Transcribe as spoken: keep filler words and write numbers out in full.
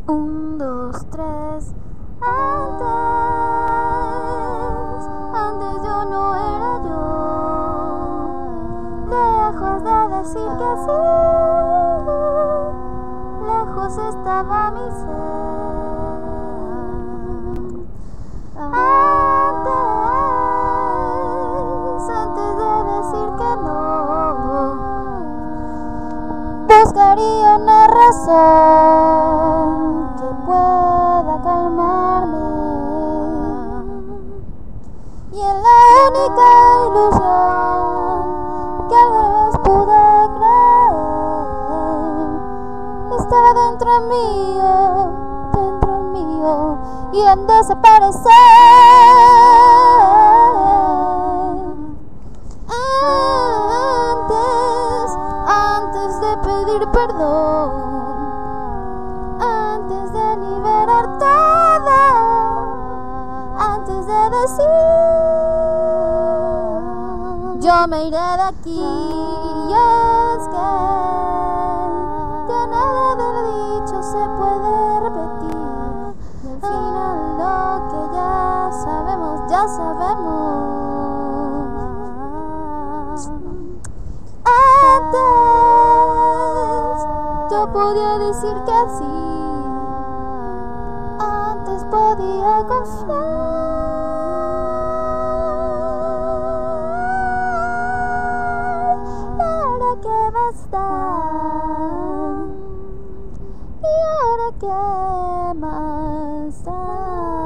Un, dos, tres. Antes, antes yo no era yo. Lejos de decir que sí, lejos estaba mi ser. Antes, antes de decir que no, buscaría una razón que pueda calmarme, y en la única ilusión que alguna vez pude creer estaba dentro mío, dentro mío, y en desaparecer. Antes de pedir perdón, antes de liberar todo, antes de decir yo me iré de aquí, y es que ya nada del dicho se puede repetir, y al final lo que ya sabemos, ya sabemos. Antes yo podía decir que sí, antes podía confiar, y ahora que basta, y ahora que más da.